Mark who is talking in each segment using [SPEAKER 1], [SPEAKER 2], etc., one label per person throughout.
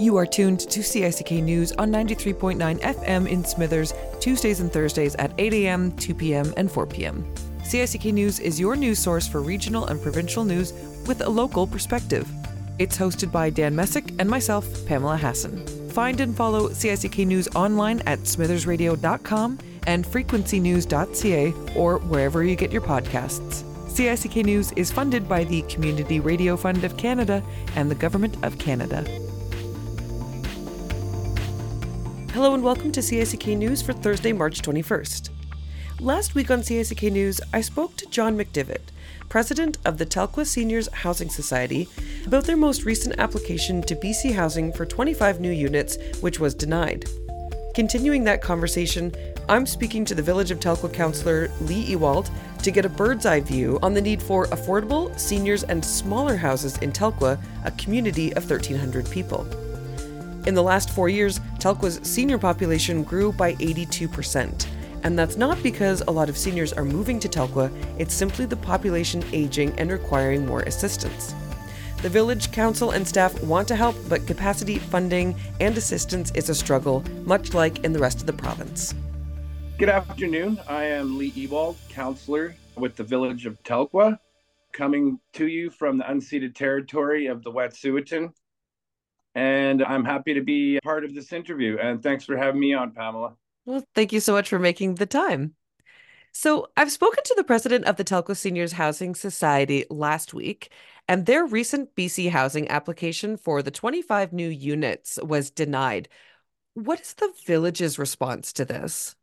[SPEAKER 1] You are tuned to CICK News on 93.9 FM in Smithers, Tuesdays and Thursdays at 8 a.m., 2 p.m., and 4 p.m. CICK News is your news source for regional and provincial news with a local perspective. It's hosted by Dan Messick and myself, Pamela Hassan. Find and follow CICK News online at smithersradio.com and frequencynews.ca or wherever you get your podcasts. CICK News is funded by the Community Radio Fund of Canada and the Government of Canada. Hello and welcome to CICK News for Thursday, March 21st. Last week on CICK News, I spoke to John McDivitt, president of the Telkwa Seniors Housing Society, about their most recent application to BC Housing for 25 new units, which was denied. Continuing that conversation, I'm speaking to the Village of Telkwa councillor Lee Ewald to get a bird's eye view on the need for affordable, seniors and smaller houses in Telkwa, a community of 1,300 people. In the last 4 years, Telkwa's senior population grew by 82%. And that's not because a lot of seniors are moving to Telkwa, it's simply the population aging and requiring more assistance. The village council and staff want to help, but capacity, funding, and assistance is a struggle, much like in the rest of the province.
[SPEAKER 2] Good afternoon. I am Lee Ewald, councillor with the Village of Telkwa, coming to you from the unceded territory of the Wet'suwet'en. And I'm happy to be part of this interview. And thanks for having me on, Pamela.
[SPEAKER 1] Well, thank you so much for making the time. So I've spoken to the president of the Telkwa Seniors Housing Society last week, and their recent BC Housing application for the 25 new units was denied. What is the village's response to this?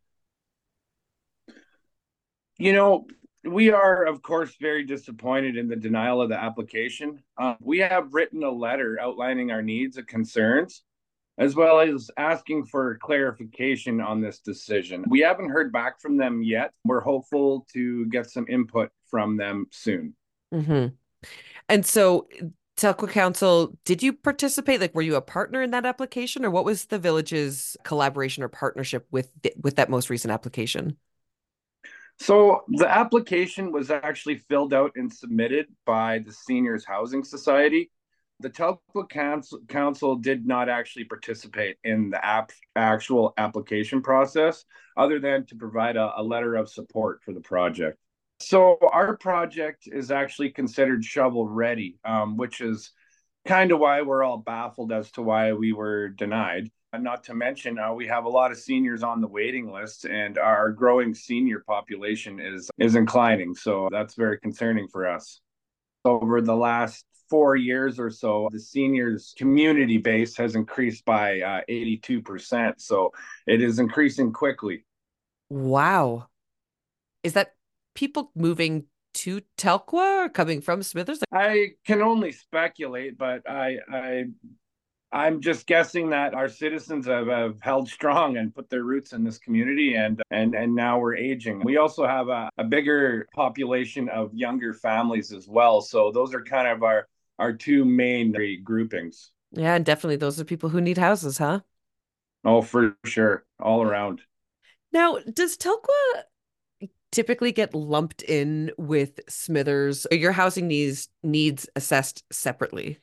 [SPEAKER 2] You know, we are, of course, very disappointed in the denial of the application. We have written a letter outlining our needs and concerns, as well as asking for clarification on this decision. We haven't heard back from them yet. We're hopeful to get some input from them soon.
[SPEAKER 1] Mm-hmm. And so, Telkwa Council, did you participate? Like, were you a partner in that application, or what was the village's collaboration or partnership with that most recent application?
[SPEAKER 2] So the application was actually filled out and submitted by the Seniors Housing Society. The Telkwa Council did not actually participate in the actual application process, other than to provide a letter of support for the project. So our project is actually considered shovel ready, which is kind of why we're all baffled as to why we were denied. And not to mention, we have a lot of seniors on the waiting list, and our growing senior population is inclining. So that's very concerning for us. Over the last 4 years or so, the seniors community base has increased by 82%. So it is increasing quickly.
[SPEAKER 1] Wow. Is that people moving to Telkwa or coming from Smithers?
[SPEAKER 2] I can only speculate, but I'm just guessing that our citizens have held strong and put their roots in this community, and now we're aging. We also have a bigger population of younger families as well. So those are kind of our two main groupings.
[SPEAKER 1] Yeah, and definitely those are people who need houses, huh?
[SPEAKER 2] Oh, for sure. All around.
[SPEAKER 1] Now, does Telkwa typically get lumped in with Smithers, or your housing needs assessed separately?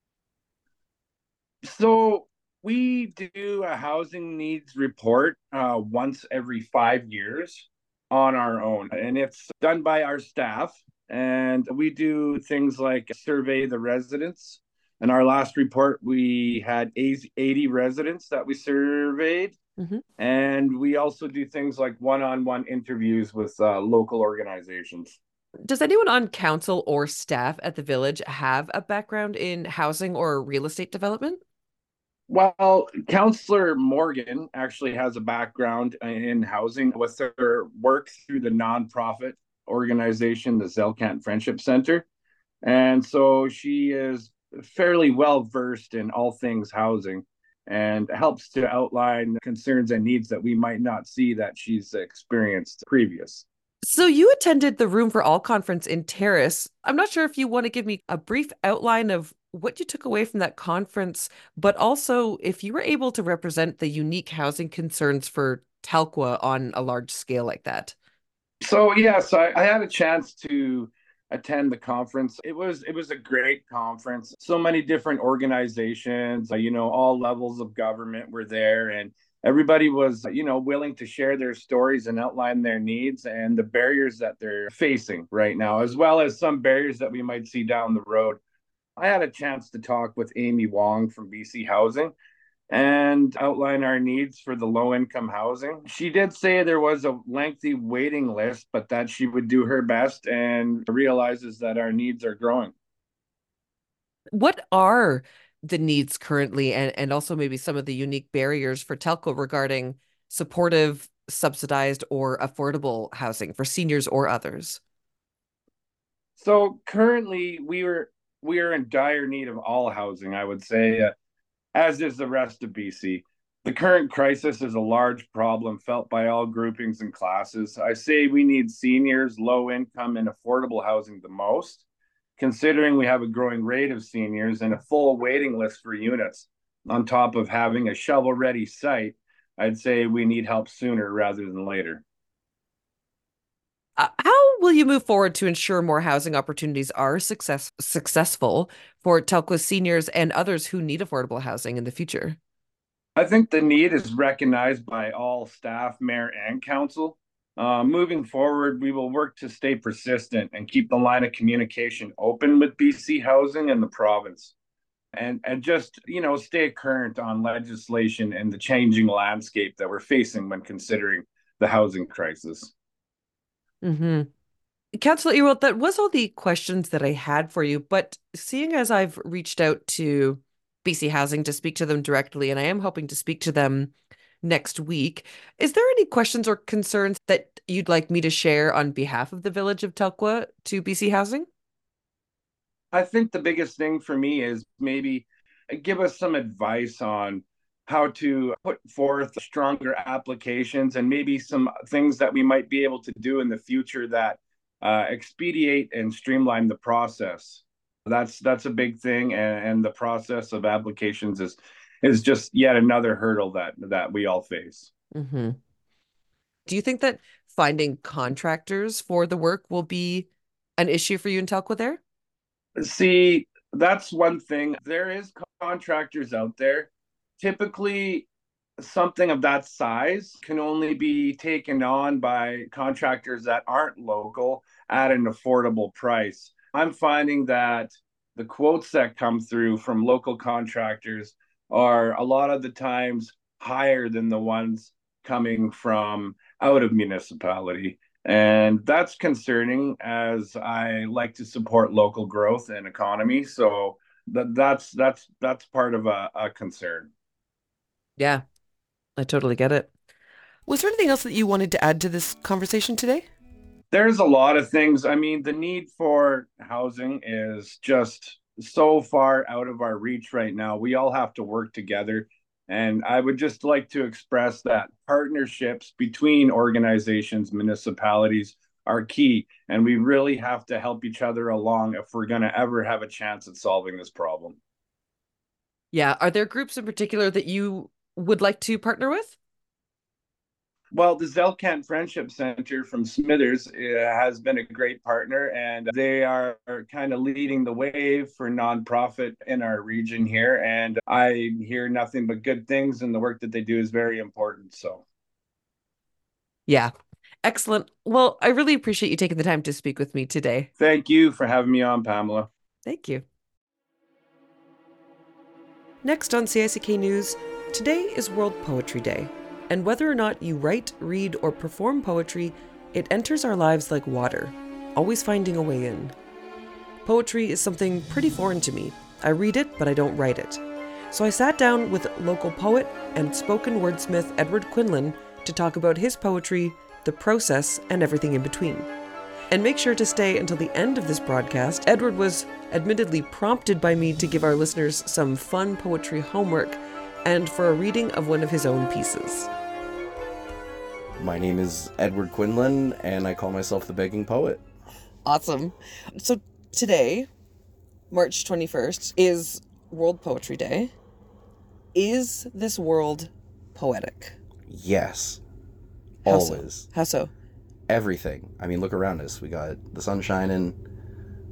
[SPEAKER 2] So we do a housing needs report once every 5 years on our own, and it's done by our staff. And we do things like survey the residents. In our last report, we had 80 residents that we surveyed.
[SPEAKER 1] Mm-hmm.
[SPEAKER 2] And we also do things like one-on-one interviews with local organizations.
[SPEAKER 1] Does anyone on council or staff at the village have a background in housing or real estate development?
[SPEAKER 2] Well, Councillor Morgan actually has a background in housing with her work through the nonprofit organization, the Zelkant Friendship Center. And so she is fairly well versed in all things housing and helps to outline concerns and needs that we might not see that she's experienced previous.
[SPEAKER 1] So you attended the Room for All conference in Terrace. I'm not sure if you want to give me a brief outline of what you took away from that conference, but also if you were able to represent the unique housing concerns for Telkwa on a large scale like that.
[SPEAKER 2] So, yes, I had a chance to attend the conference. It was a great conference. So many different organizations, all levels of government were there, and everybody was, willing to share their stories and outline their needs and the barriers that they're facing right now, as well as some barriers that we might see down the road. I had a chance to talk with Amy Wong from BC Housing and outline our needs for the low income housing. She did say there was a lengthy waiting list, but that she would do her best and realizes that our needs are growing.
[SPEAKER 1] What are the needs currently, and also maybe some of the unique barriers for Telco regarding supportive, subsidized, or affordable housing for seniors or others?
[SPEAKER 2] So currently we are in dire need of all housing, I would say, as is the rest of BC. The current crisis is a large problem felt by all groupings and classes. I say we need seniors, low income, and affordable housing the most, considering we have a growing rate of seniors and a full waiting list for units. On top of having a shovel ready site, I'd say we need help sooner rather than later.
[SPEAKER 1] How will you move forward to ensure more housing opportunities are successful for Telkwa seniors and others who need affordable housing in the future?
[SPEAKER 2] I think the need is recognized by all staff, mayor, and council. Moving forward, we will work to stay persistent and keep the line of communication open with BC Housing and the province, and just stay current on legislation and the changing landscape that we're facing when considering the housing crisis.
[SPEAKER 1] Mm-hmm. Councillor Ewald, that was all the questions that I had for you. But seeing as I've reached out to BC Housing to speak to them directly, and I am hoping to speak to them next week, is there any questions or concerns that you'd like me to share on behalf of the Village of Telkwa to BC Housing?
[SPEAKER 2] I think the biggest thing for me is maybe give us some advice on how to put forth stronger applications and maybe some things that we might be able to do in the future that expedite and streamline the process. That's a big thing, and the process of applications is just yet another hurdle that we all face.
[SPEAKER 1] Mm-hmm. Do you think that finding contractors for the work will be an issue for you in Telkwa there?
[SPEAKER 2] See, that's one thing. There is contractors out there. Typically, something of that size can only be taken on by contractors that aren't local at an affordable price. I'm finding that the quotes that come through from local contractors are a lot of the times higher than the ones coming from out of municipality. And that's concerning as I like to support local growth and economy. So that's part of a concern.
[SPEAKER 1] Yeah, I totally get it. Was there anything else that you wanted to add to this conversation today?
[SPEAKER 2] There's a lot of things. I mean, the need for housing is just so far out of our reach right now. We all have to work together. And I would just like to express that partnerships between organizations, municipalities are key. And we really have to help each other along if we're going to ever have a chance at solving this problem.
[SPEAKER 1] Yeah, are there groups in particular that you would like to partner with?
[SPEAKER 2] Well, the Zelkant Friendship Center from Smithers has been a great partner, and they are kind of leading the wave for nonprofit in our region here. And I hear nothing but good things, and the work that they do is very important. So,
[SPEAKER 1] Yeah, excellent. Well, I really appreciate you taking the time to speak with me today.
[SPEAKER 2] thank you for having me on, Pamela.
[SPEAKER 1] Thank you. Next on CICK News, today is World Poetry Day. And whether or not you write, read, or perform poetry, it enters our lives like water, always finding a way in. Poetry is something pretty foreign to me. I read it, but I don't write it. So I sat down with local poet and spoken wordsmith Edward Quinlan to talk about his poetry, the process, and everything in between. And make sure to stay until the end of this broadcast. Edward was admittedly prompted by me to give our listeners some fun poetry homework and for a reading of one of his own pieces.
[SPEAKER 3] My name is Edward Quinlan, and I call myself the Begging Poet.
[SPEAKER 1] Awesome. So today, March 21st, is World Poetry Day. Is this world poetic?
[SPEAKER 3] Yes.
[SPEAKER 1] How
[SPEAKER 3] Always.
[SPEAKER 1] So? How so?
[SPEAKER 3] Everything. I mean, look around us. We got the sun shining,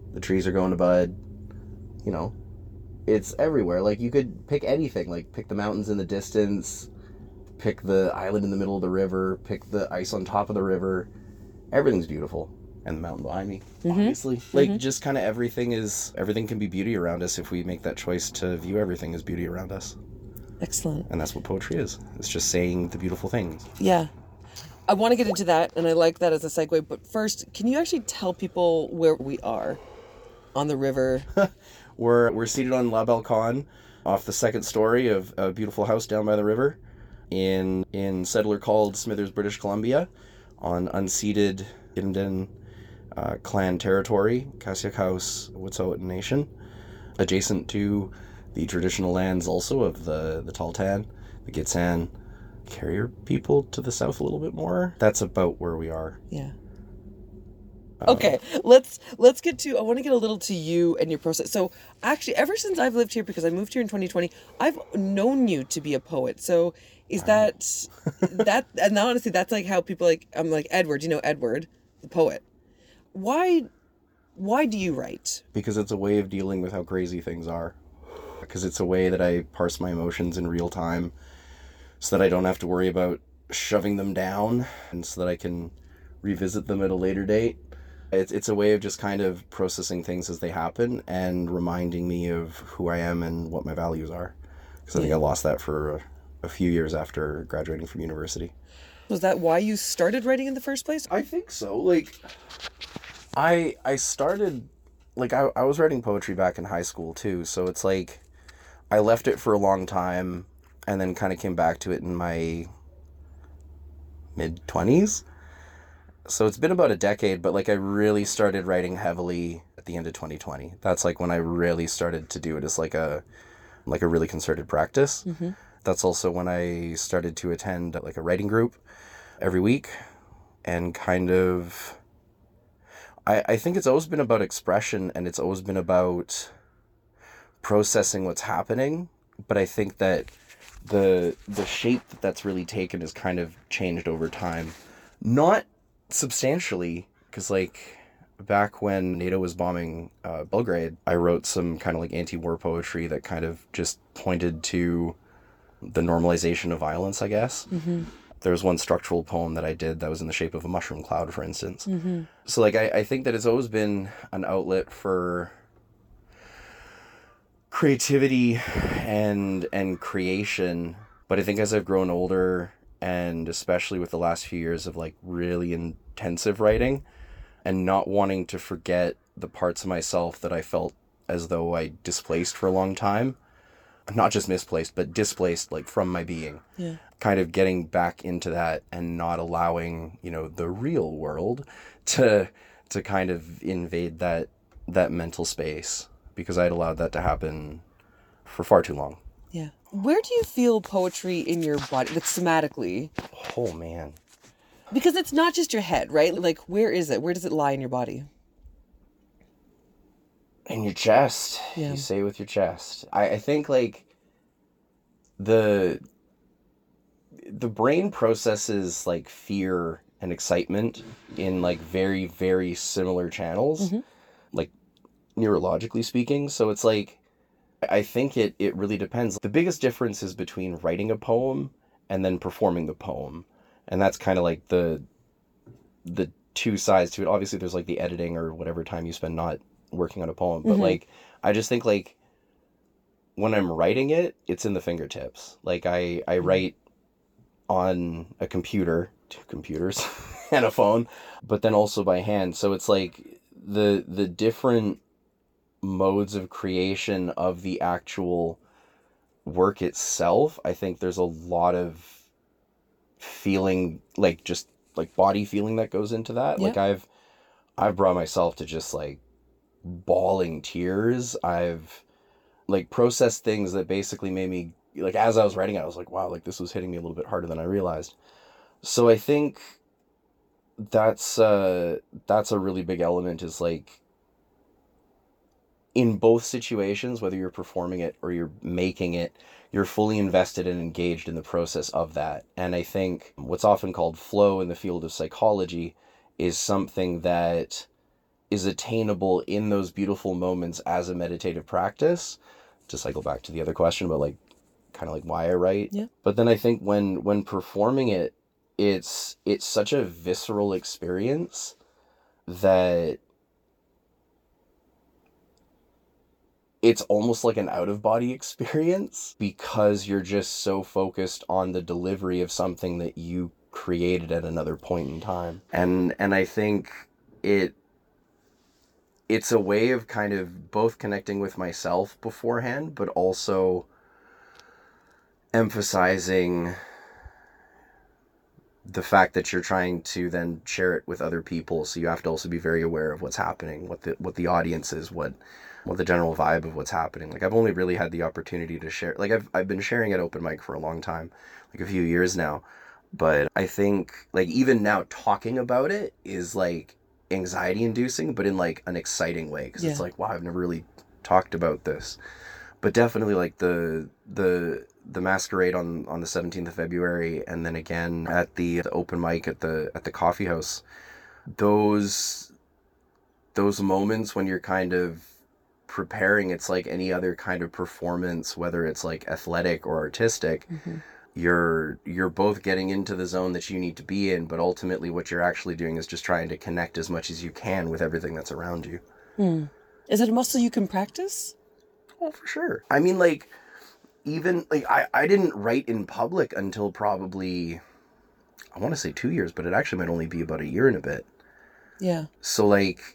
[SPEAKER 3] The trees are going to bud. You know, it's everywhere. Like, you could pick anything. Like, pick the mountains in the distance, pick the island in the middle of the river, pick the ice on top of the river. Everything's beautiful. And the mountain behind me, obviously. Like, just kind of everything can be beauty around us if we make that choice to view everything as beauty around us.
[SPEAKER 1] Excellent.
[SPEAKER 3] And that's what poetry is. It's just saying the beautiful things.
[SPEAKER 1] Yeah. I want to get into that, and I like that as a segue. But first, can you actually tell people where we are on the river?
[SPEAKER 3] We're seated on La Balcon off the second story of a beautiful house down by the river in settler called Smithers, British Columbia, on unceded Gidimt'en clan territory, Kasiak House, Wet'suwet'en Nation, adjacent to the traditional lands also of the Tahltan, the Gitxsan, Carrier people to the south a little bit more. That's about where we are.
[SPEAKER 1] Yeah. Okay, let's get to, I want to get a little to you and your process. So actually, ever since I've lived here, because I moved here in 2020, I've known you to be a poet. So is that, and now honestly, that's like how people I'm like, Edward, Edward, the poet. Why do you write?
[SPEAKER 3] Because it's a way of dealing with how crazy things are. Because it's a way that I parse my emotions in real time so that I don't have to worry about shoving them down, and so that I can revisit them at a later date. It's a way of just kind of processing things as they happen and reminding me of who I am and what my values are. Because I think I lost that for a few years after graduating from university.
[SPEAKER 1] Was that why you started writing in the first place?
[SPEAKER 3] I think so. Like, I started, like, I was writing poetry back in high school too, so it's like I left it for a long time and then kind of came back to it in my mid-20s. So it's been about a decade, but like I really started writing heavily at the end of 2020. That's like when I really started to do it as like a really concerted practice. Mm-hmm. That's also when I started to attend like a writing group every week, and kind of, I think it's always been about expression, and it's always been about processing what's happening. But I think that the shape that's really taken has kind of changed over time. Not substantially, because like back when NATO was bombing Belgrade, I wrote some kind of like anti-war poetry that kind of just pointed to the normalization of violence, I guess. Mm-hmm. There was one structural poem that I did that was in the shape of a mushroom cloud, for instance. Mm-hmm. So like I think that it's always been an outlet for creativity and creation. But I think as I've grown older, and especially with the last few years of like really intensive writing and not wanting to forget the parts of myself that I felt as though I displaced for a long time, not just misplaced, but displaced like from my being. Yeah. Kind of getting back into that and not allowing, the real world to kind of invade that mental space, because I had allowed that to happen for far too long.
[SPEAKER 1] Yeah. Where do you feel poetry in your body, like somatically?
[SPEAKER 3] Oh, man.
[SPEAKER 1] Because it's not just your head, right? Like, where is it? Where does it lie in your body?
[SPEAKER 3] In your chest. Yeah. You say with your chest. I think, like, the brain processes, like, fear and excitement in, like, very, very similar channels, mm-hmm. like, neurologically speaking. So it's, like, I think it really depends. The biggest difference is between writing a poem and then performing the poem. And that's kind of like the two sides to it. Obviously, there's like the editing or whatever time you spend not working on a poem. But mm-hmm. like, I just think like when I'm writing it, it's in the fingertips. Like I write on a computer, 2 computers and a phone, but then also by hand. So it's like the different modes of creation of the actual work itself. I think there's a lot of feeling, like just like body feeling that goes into that. Yeah. Like I've brought myself to just like bawling tears. I've like processed things that basically made me, like as I was writing it, I was like, wow, like this was hitting me a little bit harder than I realized. So I think that's a really big element, is like in both situations, whether you're performing it or you're making it, you're fully invested and engaged in the process of that. And I think what's often called flow in the field of psychology is something that is attainable in those beautiful moments as a meditative practice. To cycle back to the other question about like kind of like why I write.
[SPEAKER 1] Yeah.
[SPEAKER 3] But then I think when performing it, it's such a visceral experience that it's almost like an out-of-body experience, because you're just so focused on the delivery of something that you created at another point in time. And I think it's a way of kind of both connecting with myself beforehand, but also emphasizing the fact that you're trying to then share it with other people. So you have to also be very aware of what's happening, what the audience is, what the general vibe of what's happening. Like, I've only really had the opportunity to share, like I've been sharing at open mic for a long time, like a few years now. But I think like even now talking about it is like anxiety inducing, but in like an exciting way, because it's like, wow, I've never really talked about this. But definitely like the masquerade on the 17th of February, and then again at the open mic at the coffee house, those moments when you're kind of preparing, it's like any other kind of performance, whether it's like athletic or artistic.
[SPEAKER 1] Mm-hmm.
[SPEAKER 3] You're both getting into the zone that you need to be in, but ultimately what you're actually doing is just trying to connect as much as you can with everything that's around you.
[SPEAKER 1] Is it a muscle you can practice?
[SPEAKER 3] Oh, for sure. I mean, like, even like I didn't write in public until probably, I want to say 2 years, but it actually might only be about a year and a bit.
[SPEAKER 1] Yeah.
[SPEAKER 3] So like,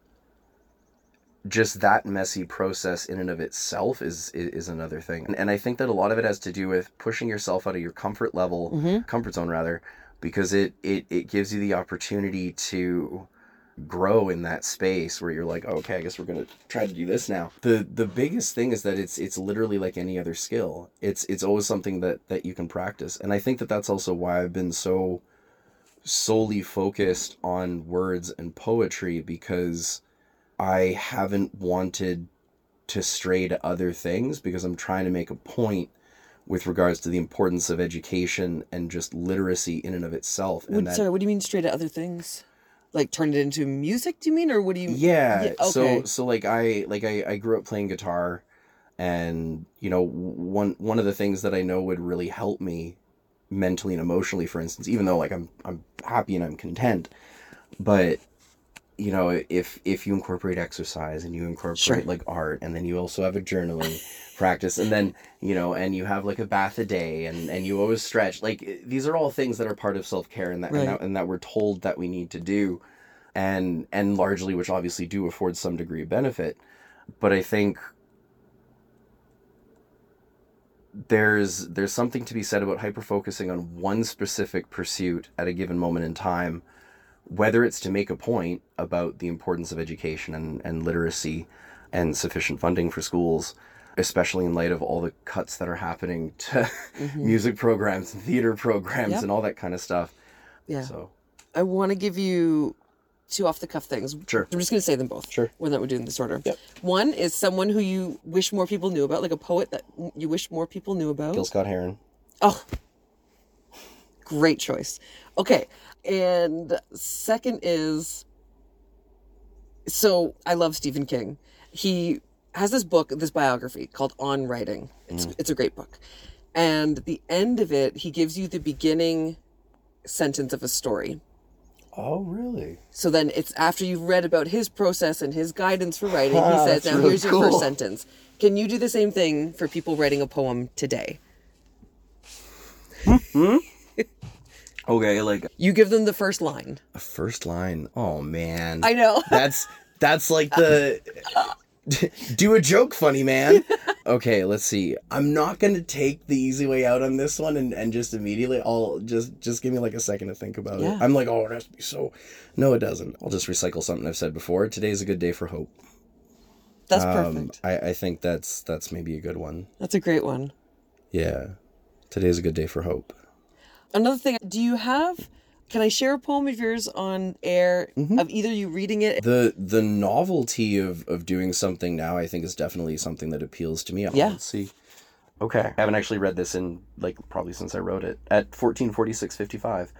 [SPEAKER 3] just that messy process in and of itself is another thing. And I think that a lot of it has to do with pushing yourself out of your comfort zone rather, because it gives you the opportunity to grow in that space where you're like, oh, okay, I guess we're going to try to do this now. The biggest thing is that it's literally like any other skill. It's always something that you can practice. And I think that that's also why I've been so solely focused on words and poetry, because I haven't wanted to stray to other things, because I'm trying to make a point with regards to the importance of education and just literacy in and of itself.
[SPEAKER 1] Sorry, what do you mean stray to other things? Like turn it into music, do you mean? Or what do you...
[SPEAKER 3] Yeah,
[SPEAKER 1] okay.
[SPEAKER 3] So like I grew up playing guitar, and you know, one of the things that I know would really help me mentally and emotionally, for instance, even though like I'm happy and I'm content, but you know, if you incorporate exercise and you incorporate like art, and then you also have a journaling practice, and then, you know, and you have like a bath a day, and you always stretch, like these are all things that are part of self-care, and that we're told that we need to do, and largely, which obviously do afford some degree of benefit. But I think there's something to be said about hyper-focusing on one specific pursuit at a given moment in time, whether it's to make a point about the importance of education and literacy and sufficient funding for schools, especially in light of all the cuts that are happening to music programs and theater programs and all that kind of stuff. Yeah. So
[SPEAKER 1] I want to give you two off-the-cuff things.
[SPEAKER 3] Sure.
[SPEAKER 1] I'm just going to say them both.
[SPEAKER 3] Sure.
[SPEAKER 1] When that we're doing this order.
[SPEAKER 3] Yep.
[SPEAKER 1] One is someone who you wish more people knew about, like a poet that you wish more people knew about.
[SPEAKER 3] Gil Scott-Heron.
[SPEAKER 1] Oh, great choice. Okay. And second is, so I love Stephen King. He has this book, this biography called On Writing. It's a great book. And at the end of it, he gives you the beginning sentence of a story.
[SPEAKER 3] Oh, really?
[SPEAKER 1] So then it's after you've read about his process and his guidance for writing, he says, now
[SPEAKER 3] really
[SPEAKER 1] here's your first sentence. Can you do the same thing for people writing a poem today?
[SPEAKER 3] Okay, like...
[SPEAKER 1] You give them the first line.
[SPEAKER 3] A first line? Oh, man.
[SPEAKER 1] I know.
[SPEAKER 3] That's like the... Do a joke, funny man. Okay, let's see. I'm not going to take the easy way out on this one and just immediately, I'll just give me like a second to think about it. I'm like, oh, it has to be so... No, it doesn't. I'll just recycle something I've said before. Today's a good day for hope.
[SPEAKER 1] That's perfect.
[SPEAKER 3] I think that's maybe a good one.
[SPEAKER 1] That's a great one.
[SPEAKER 3] Yeah. Today's a good day for hope.
[SPEAKER 1] Another thing, can I share a poem of yours on air of either you reading it?
[SPEAKER 3] The novelty of doing something now, I think, is definitely something that appeals to me.
[SPEAKER 1] Yeah.
[SPEAKER 3] Let's see. Okay. I haven't actually read this in, like, probably since I wrote it. At 14:46:55.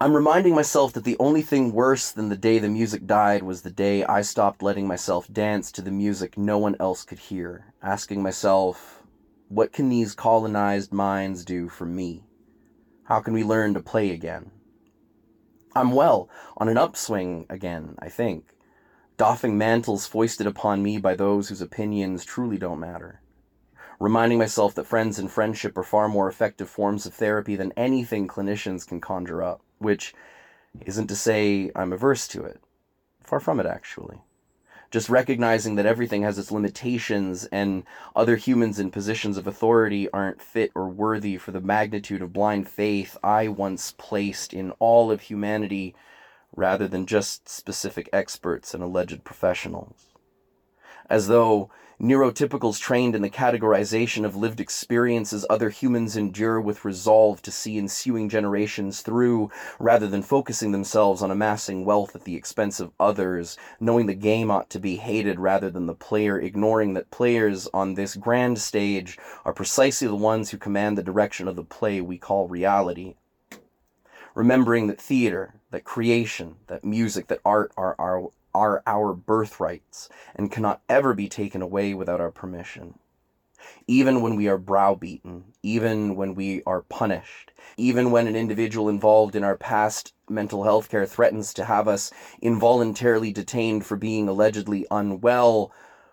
[SPEAKER 3] I'm reminding myself that the only thing worse than the day the music died was the day I stopped letting myself dance to the music no one else could hear, asking myself, what can these colonized minds do for me? How can we learn to play again? I'm well, on an upswing again, I think, doffing mantles foisted upon me by those whose opinions truly don't matter. Reminding myself that friends and friendship are far more effective forms of therapy than anything clinicians can conjure up, which isn't to say I'm averse to it. Far from it, actually. Just recognizing that everything has its limitations and other humans in positions of authority aren't fit or worthy for the magnitude of blind faith I once placed in all of humanity rather than just specific experts and alleged professionals. As though neurotypicals trained in the categorization of lived experiences other humans endure with resolve to see ensuing generations through, rather than focusing themselves on amassing wealth at the expense of others, knowing the game ought to be hated rather than the player, ignoring that players on this grand stage are precisely the ones who command the direction of the play we call reality. Remembering that theater, that creation, that music, that art are our birthrights and cannot ever be taken away without our permission. Even when we are browbeaten, even when we are punished, even when an individual involved in our past mental health care threatens to have us involuntarily detained for being allegedly unwell,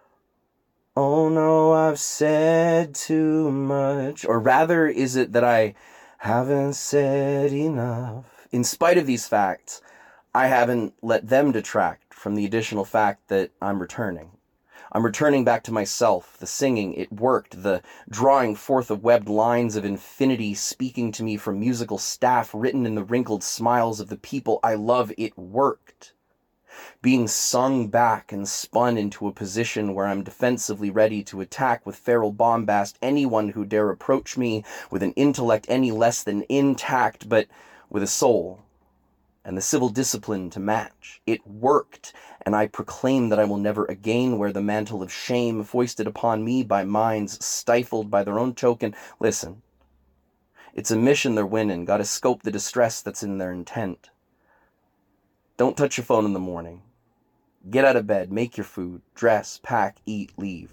[SPEAKER 3] oh no, I've said too much. Or rather, is it that I haven't said enough? In spite of these facts, I haven't let them detract from the additional fact that I'm returning. I'm returning back to myself, the singing, it worked, the drawing forth of webbed lines of infinity speaking to me from musical staff written in the wrinkled smiles of the people I love, it worked. Being sung back and spun into a position where I'm defensively ready to attack with feral bombast anyone who dare approach me with an intellect any less than intact, but with a soul and the civil discipline to match. It worked, and I proclaim that I will never again wear the mantle of shame foisted upon me by minds stifled by their own token. Listen, it's a mission they're winning. Gotta scope the distress that's in their intent. Don't touch your phone in the morning. Get out of bed, make your food, dress, pack, eat, leave.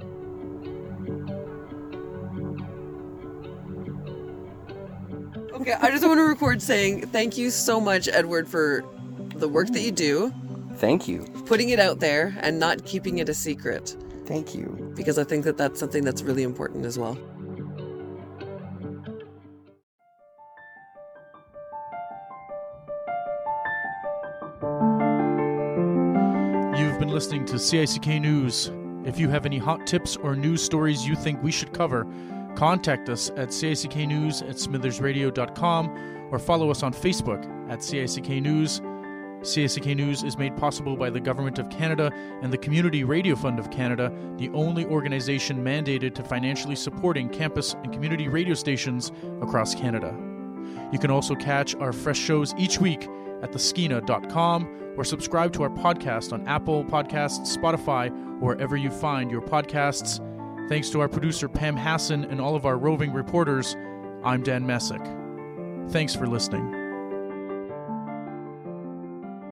[SPEAKER 1] Okay, I just want to record saying thank you so much, Edward, for the work that you do.
[SPEAKER 3] Thank you.
[SPEAKER 1] Putting it out there and not keeping it a secret.
[SPEAKER 3] Thank you.
[SPEAKER 1] Because I think that that's something that's really important as well.
[SPEAKER 4] You've been listening to CICK News. If you have any hot tips or news stories you think we should cover, contact us at cicknews@smithersradio.com or follow us on Facebook at CICK News. CICK News is made possible by the Government of Canada and the Community Radio Fund of Canada, the only organization mandated to financially supporting campus and community radio stations across Canada. You can also catch our fresh shows each week at theskeena.com or subscribe to our podcast on Apple Podcasts, Spotify, or wherever you find your podcasts. Thanks to our producer Pam Hassan and all of our roving reporters, I'm Dan Messick. Thanks for listening.